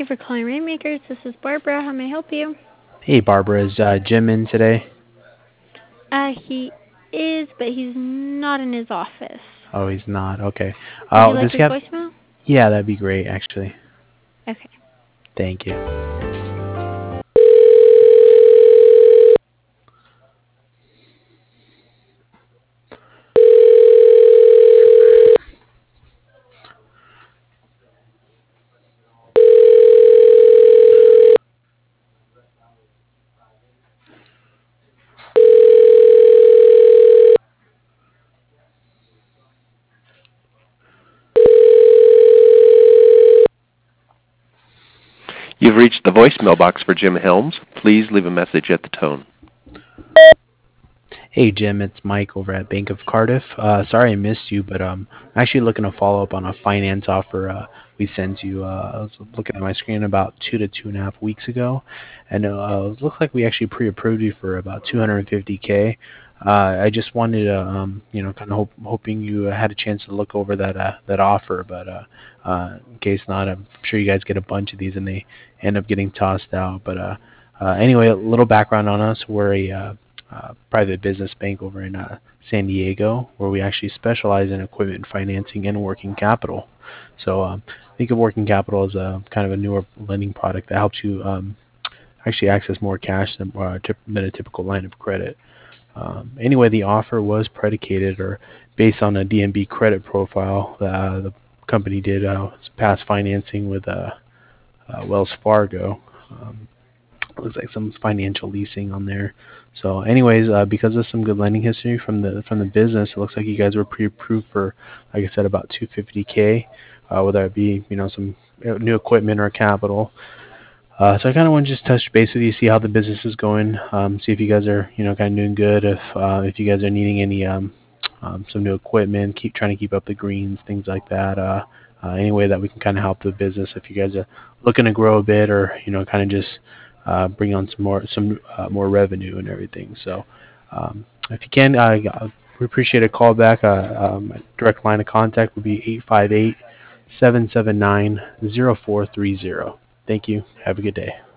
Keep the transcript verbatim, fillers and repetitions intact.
you for calling Rainmakers. This is Barbara. How may I help you? Hey, Barbara, is uh, Jim in today? Uh, he is, but he's not in his office. Oh, he's not. Okay. Would you Uh, like does his he have? voicemail? Yeah, that'd be great, actually. Okay. Thank you. You've reached the voicemail box for Jim Helms. Please leave a message at the tone. Hey, Jim, it's Mike over at Bank of Cardiff. Uh, sorry I missed you, but um, I'm actually looking to follow up on a finance offer uh, we sent you. Uh, I was looking at my screen about two to two and a half weeks ago, and uh, it looks like we actually pre-approved you for about two hundred fifty k. Uh, I just wanted to, um, you know, kind of hope, hoping you had a chance to look over that uh, that offer, but uh, uh, in case not, I'm sure you guys get a bunch of these and they end up getting tossed out. But uh, uh, anyway, a little background on us: we're a uh, uh, private business bank over in uh, San Diego, where we actually specialize in equipment financing and working capital. So um, think of working capital as a kind of a newer lending product that helps you um, actually access more cash than, uh, than a typical line of credit. Um, anyway, the offer was predicated or based on a D N B credit profile that uh, the company did uh, past financing with uh, uh, Wells Fargo. Um, looks like some financial leasing on there. So, anyways, uh, because of some good lending history from the from the business, it looks like you guys were pre-approved for, like I said, about two hundred fifty k, uh, whether it be you know some new equipment or capital. Uh, so I kind of want to just touch base with you, see how the business is going, um, see if you guys are, you know, kind of doing good. If uh, if you guys are needing any um, um, some new equipment, keep trying to keep up the greens, things like that. Uh, uh, any way that we can kind of help the business. If you guys are looking to grow a bit, or you know, kind of just uh, bring on some more some uh, more revenue and everything. So um, if you can, uh, we appreciate a call back. Uh, um, direct line of contact would be eight five eight, seven seven nine, zero four three zero. Thank you. Have a good day.